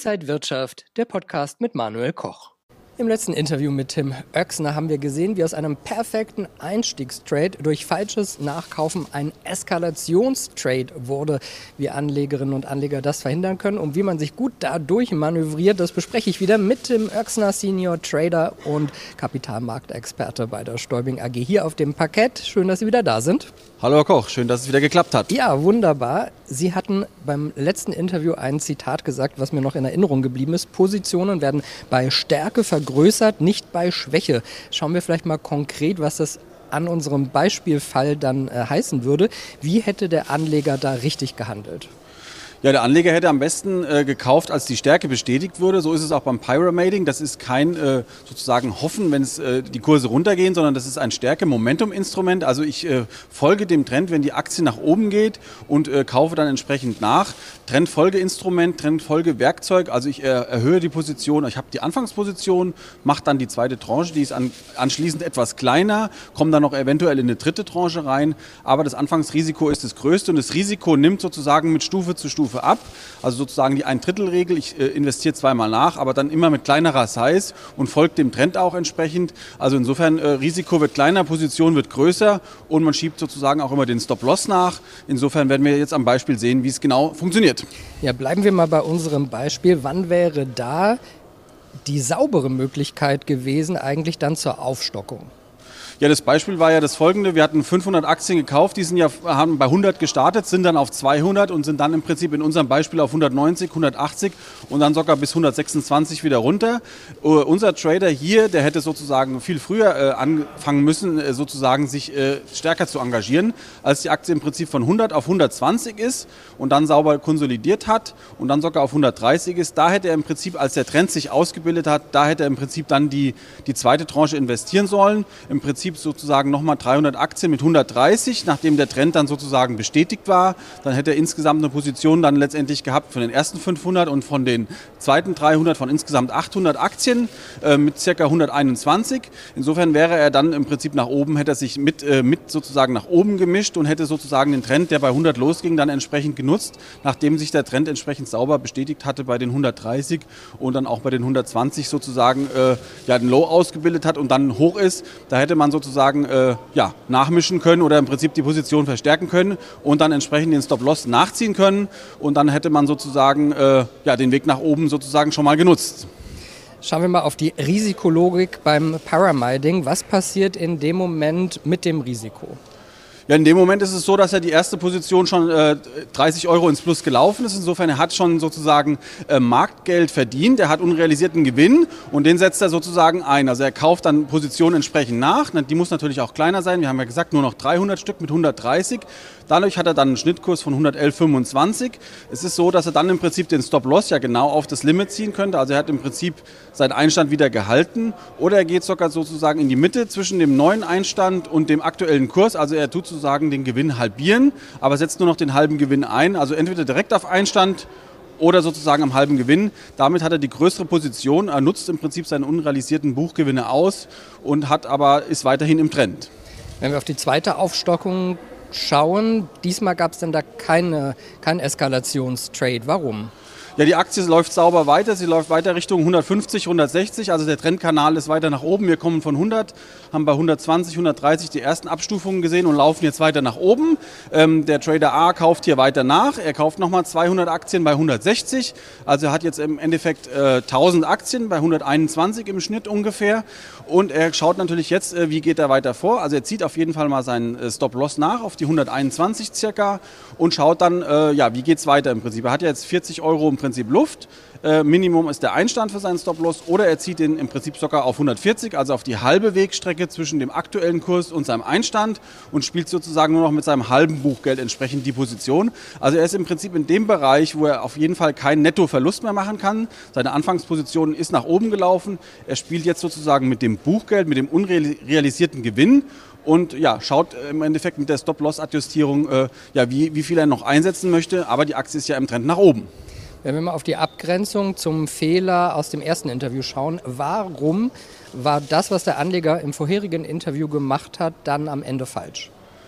Inside Wirtschaft, der Podcast mit Manuel Koch. Im letzten Interview mit Tim Oechsner haben wir gesehen, wie aus einem perfekten Einstiegstrade durch falsches Nachkaufen ein Eskalationstrade wurde. Wie Anlegerinnen und Anleger das verhindern können und wie man sich gut dadurch manövriert, das bespreche ich wieder mit Tim Oechsner, Senior Trader und Kapitalmarktexperte bei der Stäubing AG hier auf dem Parkett. Schön, dass Sie wieder da sind. Hallo Herr Koch, schön, dass es wieder geklappt hat. Ja, wunderbar. Sie hatten beim letzten Interview ein Zitat gesagt, was mir noch in Erinnerung geblieben ist. Positionen werden bei Stärke vergrößert, nicht bei Schwäche. Schauen wir vielleicht mal konkret, was das an unserem Beispielfall dann heißen würde. Wie hätte der Anleger da richtig gehandelt? Ja, der Anleger hätte am besten gekauft, als die Stärke bestätigt wurde. So ist es auch beim Pyramiding. Das ist kein sozusagen Hoffen, wenn es die Kurse runtergehen, sondern das ist ein Stärke-Momentum-Instrument. Also ich folge dem Trend, wenn die Aktie nach oben geht und kaufe dann entsprechend nach. Trendfolgeinstrument, Trendfolgewerkzeug. Also ich erhöhe die Position. Ich habe die Anfangsposition, mache dann die zweite Tranche, die ist anschließend etwas kleiner, komme dann noch eventuell in eine dritte Tranche rein. Aber das Anfangsrisiko ist das größte und das Risiko nimmt sozusagen mit Stufe zu Stufe ab, also sozusagen die Ein-Drittel-Regel, ich investiere zweimal nach, aber dann immer mit kleinerer Size und folgt dem Trend auch entsprechend. Also insofern Risiko wird kleiner, Position wird größer und man schiebt sozusagen auch immer den Stop-Loss nach. Insofern werden wir jetzt am Beispiel sehen, wie es genau funktioniert. Ja, bleiben wir mal bei unserem Beispiel. Wann wäre da die saubere Möglichkeit gewesen, eigentlich dann zur Aufstockung? Ja, das Beispiel war ja das folgende. Wir hatten 500 Aktien gekauft, haben bei 100 gestartet, sind dann auf 200 und sind dann im Prinzip in unserem Beispiel auf 190, 180 und dann sogar bis 126 wieder runter. Unser Trader hier, der hätte sozusagen viel früher anfangen müssen, sozusagen sich stärker zu engagieren, als die Aktie im Prinzip von 100 auf 120 ist und dann sauber konsolidiert hat und dann sogar auf 130 ist. Da hätte er im Prinzip, als der Trend sich ausgebildet hat, da hätte er im Prinzip dann die zweite Tranche investieren sollen. Im Prinzip sozusagen nochmal 300 Aktien mit 130, nachdem der Trend dann sozusagen bestätigt war. Dann hätte er insgesamt eine Position dann letztendlich gehabt von den ersten 500 und von den zweiten 300 von insgesamt 800 Aktien mit ca. 121. Insofern wäre er dann im Prinzip nach oben, hätte er sich mit sozusagen nach oben gemischt und hätte sozusagen den Trend, der bei 100 losging, dann entsprechend genutzt, nachdem sich der Trend entsprechend sauber bestätigt hatte bei den 130 und dann auch bei den 120 sozusagen den Low ausgebildet hat und dann hoch ist. Da hätte man sozusagen nachmischen können oder im Prinzip die Position verstärken können und dann entsprechend den Stop-Loss nachziehen können und dann hätte man sozusagen den Weg nach oben sozusagen schon mal genutzt. Schauen wir mal auf die Risikologik beim Pyramiding. Was passiert in dem Moment mit dem Risiko? Ja, in dem Moment ist es so, dass er die erste Position schon 30 € ins Plus gelaufen ist. Insofern, er hat schon sozusagen Marktgeld verdient. Er hat unrealisierten Gewinn und den setzt er sozusagen ein. Also er kauft dann Positionen entsprechend nach. Die muss natürlich auch kleiner sein. Wir haben ja gesagt, nur noch 300 Stück mit 130. Dadurch hat er dann einen Schnittkurs von 111,25. Es ist so, dass er dann im Prinzip den Stop-Loss ja genau auf das Limit ziehen könnte. Also er hat im Prinzip seinen Einstand wieder gehalten. Oder er geht sogar sozusagen in die Mitte zwischen dem neuen Einstand und dem aktuellen Kurs. Also er tut sozusagen den Gewinn halbieren, aber setzt nur noch den halben Gewinn ein. Also entweder direkt auf Einstand oder sozusagen am halben Gewinn. Damit hat er die größere Position. Er nutzt im Prinzip seine unrealisierten Buchgewinne aus und ist weiterhin im Trend. Wenn wir auf die zweite Aufstockung schauen, diesmal gab es dann da kein Eskalationstrade. Warum? Ja, die Aktie läuft sauber weiter. Sie läuft weiter Richtung 150, 160. Also der Trendkanal ist weiter nach oben. Wir kommen von 100, haben bei 120, 130 die ersten Abstufungen gesehen und laufen jetzt weiter nach oben. Der Trader A kauft hier weiter nach. Er kauft nochmal 200 Aktien bei 160. Also er hat jetzt im Endeffekt 1000 Aktien bei 121 im Schnitt ungefähr. Und er schaut natürlich jetzt, wie geht er weiter vor. Also er zieht auf jeden Fall mal seinen Stop-Loss nach auf die 121 circa und schaut dann, wie geht es weiter im Prinzip. Er hat ja jetzt 40 € im Prinzip Luft. Minimum ist der Einstand für seinen Stop-Loss oder er zieht den im Prinzip sogar auf 140, also auf die halbe Wegstrecke zwischen dem aktuellen Kurs und seinem Einstand und spielt sozusagen nur noch mit seinem halben Buchgeld entsprechend die Position. Also er ist im Prinzip in dem Bereich, wo er auf jeden Fall keinen Nettoverlust mehr machen kann. Seine Anfangsposition ist nach oben gelaufen. Er spielt jetzt sozusagen mit dem Buchgeld, mit dem unrealisierten Gewinn und schaut im Endeffekt mit der Stop-Loss-Adjustierung, wie viel er noch einsetzen möchte. Aber die Aktie ist ja im Trend nach oben. Wenn wir mal auf die Abgrenzung zum Fehler aus dem ersten Interview schauen, warum war das, was der Anleger im vorherigen Interview gemacht hat, dann am Ende falsch?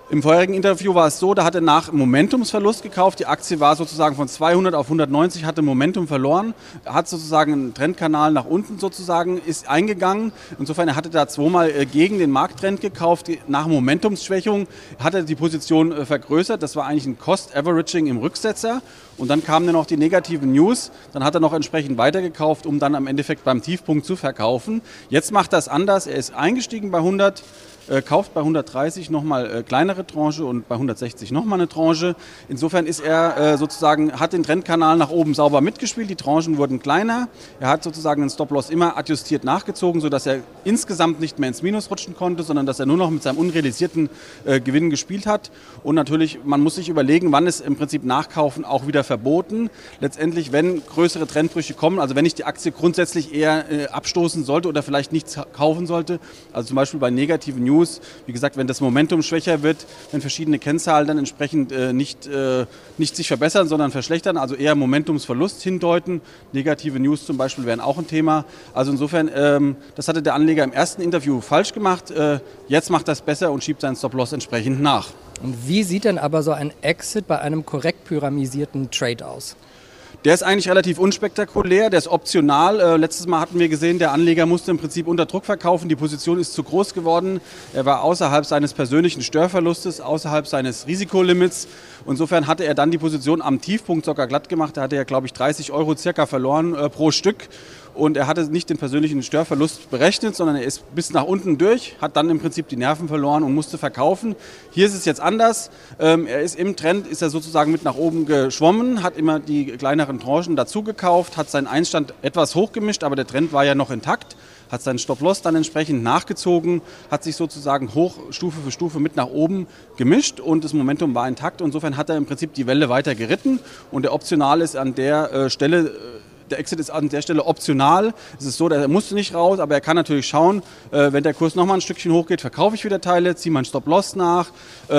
Im vorherigen Interview war es so, da hat er nach Momentumsverlust gekauft. Die Aktie war sozusagen von 200 auf 190, hatte Momentum verloren. Er hat sozusagen einen Trendkanal nach unten sozusagen, ist eingegangen. Insofern, er hatte da zweimal gegen den Markttrend gekauft. Nach Momentumsschwächung hat er die Position vergrößert. Das war eigentlich ein Cost-Averaging im Rücksetzer. Und dann kamen dann noch die negativen News. Dann hat er noch entsprechend weitergekauft, um dann am Endeffekt beim Tiefpunkt zu verkaufen. Jetzt macht er es anders. Er ist eingestiegen bei 100. Kauft bei 130 nochmal kleinere Tranche und bei 160 nochmal eine Tranche. Insofern ist er hat den Trendkanal nach oben sauber mitgespielt. Die Tranchen wurden kleiner. Er hat sozusagen den Stop-Loss immer adjustiert nachgezogen, sodass er insgesamt nicht mehr ins Minus rutschen konnte, sondern dass er nur noch mit seinem unrealisierten Gewinn gespielt hat. Und natürlich, man muss sich überlegen, wann ist im Prinzip Nachkaufen auch wieder verboten. Letztendlich, wenn größere Trendbrüche kommen, also wenn ich die Aktie grundsätzlich eher abstoßen sollte oder vielleicht nichts kaufen sollte, also zum Beispiel bei negativen News, wie gesagt, wenn das Momentum schwächer wird, wenn verschiedene Kennzahlen dann entsprechend nicht sich verbessern, sondern verschlechtern, also eher Momentumsverlust hindeuten. Negative News zum Beispiel wären auch ein Thema. Also insofern, das hatte der Anleger im ersten Interview falsch gemacht. Jetzt macht er es besser und schiebt seinen Stop-Loss entsprechend nach. Und wie sieht denn aber so ein Exit bei einem korrekt pyramisierten Trade aus? Der ist eigentlich relativ unspektakulär, der ist optional. Letztes Mal hatten wir gesehen, der Anleger musste im Prinzip unter Druck verkaufen, die Position ist zu groß geworden. Er war außerhalb seines persönlichen Störverlustes, außerhalb seines Risikolimits. Insofern hatte er dann die Position am Tiefpunkt sogar glatt gemacht. Da hatte er, glaube ich, 30 € circa verloren pro Stück. Und er hatte nicht den persönlichen Störverlust berechnet, sondern er ist bis nach unten durch, hat dann im Prinzip die Nerven verloren und musste verkaufen. Hier ist es jetzt anders. Er ist im Trend, ist er sozusagen mit nach oben geschwommen, hat immer die kleineren Tranchen dazu gekauft, hat seinen Einstand etwas hochgemischt, aber der Trend war ja noch intakt, hat seinen Stop-Loss dann entsprechend nachgezogen, hat sich sozusagen hoch Stufe für Stufe mit nach oben gemischt und das Momentum war intakt. Insofern hat er im Prinzip die Welle weiter geritten und der Optional ist an der Stelle. Der Exit ist an der Stelle optional. Es ist so, er musste nicht raus, aber er kann natürlich schauen, wenn der Kurs nochmal ein Stückchen hochgeht, verkaufe ich wieder Teile, ziehe meinen Stop-Loss nach.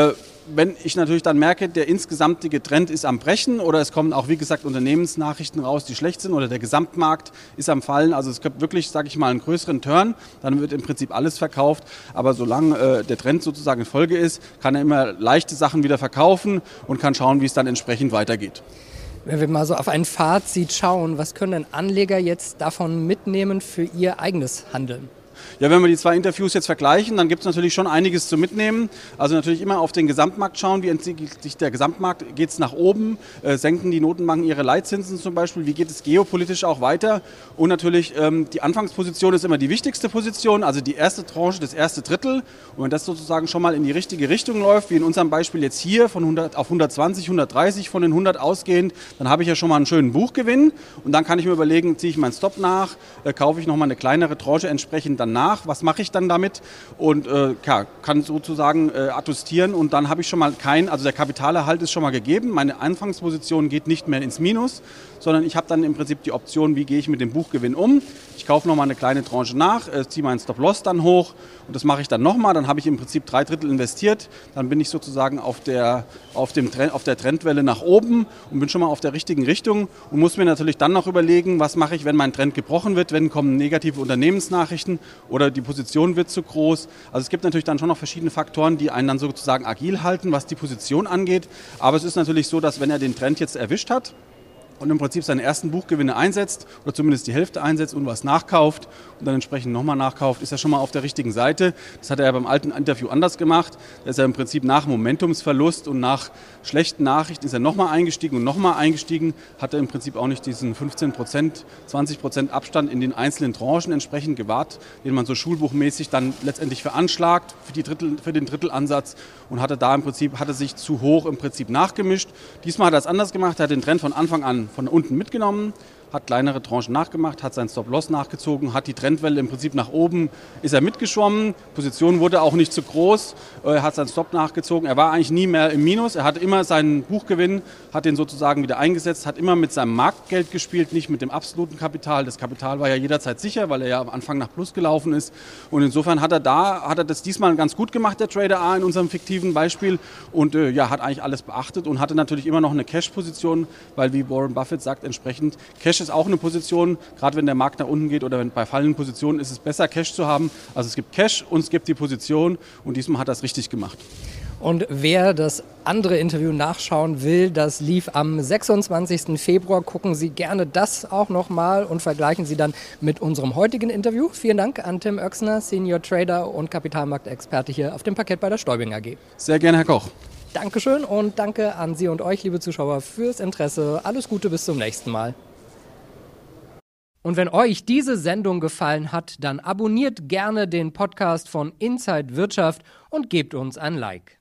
Wenn ich natürlich dann merke, der insgesamtige Trend ist am Brechen oder es kommen auch, wie gesagt, Unternehmensnachrichten raus, die schlecht sind oder der Gesamtmarkt ist am Fallen, also es gibt wirklich, sage ich mal, einen größeren Turn, dann wird im Prinzip alles verkauft, aber solange der Trend sozusagen in Folge ist, kann er immer leichte Sachen wieder verkaufen und kann schauen, wie es dann entsprechend weitergeht. Wenn wir mal so auf ein Fazit schauen, was können denn Anleger jetzt davon mitnehmen für ihr eigenes Handeln? Ja, wenn wir die zwei Interviews jetzt vergleichen, dann gibt es natürlich schon einiges zu mitnehmen. Also natürlich immer auf den Gesamtmarkt schauen, wie entwickelt sich der Gesamtmarkt, geht es nach oben, senken die Notenbanken ihre Leitzinsen zum Beispiel, wie geht es geopolitisch auch weiter und natürlich die Anfangsposition ist immer die wichtigste Position, also die erste Tranche, das erste Drittel und wenn das sozusagen schon mal in die richtige Richtung läuft, wie in unserem Beispiel jetzt hier von 100 auf 120, 130 von den 100 ausgehend, dann habe ich ja schon mal einen schönen Buchgewinn und dann kann ich mir überlegen, ziehe ich meinen Stop nach, kaufe ich nochmal eine kleinere Tranche entsprechend dann nach, was mache ich dann damit und kann sozusagen adjustieren und dann habe ich schon mal also der Kapitalerhalt ist schon mal gegeben, meine Anfangsposition geht nicht mehr ins Minus, sondern ich habe dann im Prinzip die Option, wie gehe ich mit dem Buchgewinn um. Ich kaufe nochmal eine kleine Tranche nach, ziehe meinen Stop-Loss dann hoch und das mache ich dann nochmal, dann habe ich im Prinzip 3/3 investiert, dann bin ich sozusagen auf der Trendwelle nach oben und bin schon mal auf der richtigen Richtung und muss mir natürlich dann noch überlegen, was mache ich, wenn mein Trend gebrochen wird, wenn kommen negative Unternehmensnachrichten oder die Position wird zu groß. Also es gibt natürlich dann schon noch verschiedene Faktoren, die einen dann sozusagen agil halten, was die Position angeht. Aber es ist natürlich so, dass wenn er den Trend jetzt erwischt hat und im Prinzip seine ersten Buchgewinne einsetzt oder zumindest die Hälfte einsetzt und was nachkauft und dann entsprechend nochmal nachkauft, ist er schon mal auf der richtigen Seite. Das hat er ja beim alten Interview anders gemacht. Da ist er im Prinzip nach Momentumsverlust und nach schlechten Nachrichten ist er nochmal eingestiegen und nochmal eingestiegen, hat er im Prinzip auch nicht diesen 15%, 20% Abstand in den einzelnen Tranchen entsprechend gewahrt, den man so schulbuchmäßig dann letztendlich veranschlagt für den Drittelansatz und hatte sich zu hoch im Prinzip nachgemischt. Diesmal hat er es anders gemacht, er hat den Trend von Anfang an von unten mitgenommen, hat kleinere Tranchen nachgemacht, hat seinen Stop-Loss nachgezogen, hat die Trendwelle im Prinzip nach oben, ist er mitgeschwommen, Position wurde auch nicht zu groß, hat seinen Stop nachgezogen, er war eigentlich nie mehr im Minus, er hatte immer seinen Buchgewinn, hat den sozusagen wieder eingesetzt, hat immer mit seinem Marktgeld gespielt, nicht mit dem absoluten Kapital. Das Kapital war ja jederzeit sicher, weil er ja am Anfang nach Plus gelaufen ist und insofern hat er das diesmal ganz gut gemacht, der Trader A in unserem fiktiven Beispiel und hat eigentlich alles beachtet und hatte natürlich immer noch eine Cash-Position, weil wie Warren Buffett sagt, entsprechend Cash ist auch eine Position, gerade wenn der Markt nach unten geht oder bei fallenden Positionen ist es besser, Cash zu haben. Also es gibt Cash und es gibt die Position und diesmal hat er es richtig gemacht. Und wer das andere Interview nachschauen will, das lief am 26. Februar. Gucken Sie gerne das auch nochmal und vergleichen Sie dann mit unserem heutigen Interview. Vielen Dank an Tim Oechsner, Senior Trader und Kapitalmarktexperte hier auf dem Parkett bei der Stäubing AG. Sehr gerne, Herr Koch. Dankeschön und danke an Sie und euch, liebe Zuschauer, fürs Interesse. Alles Gute, bis zum nächsten Mal. Und wenn euch diese Sendung gefallen hat, dann abonniert gerne den Podcast von Inside Wirtschaft und gebt uns ein Like.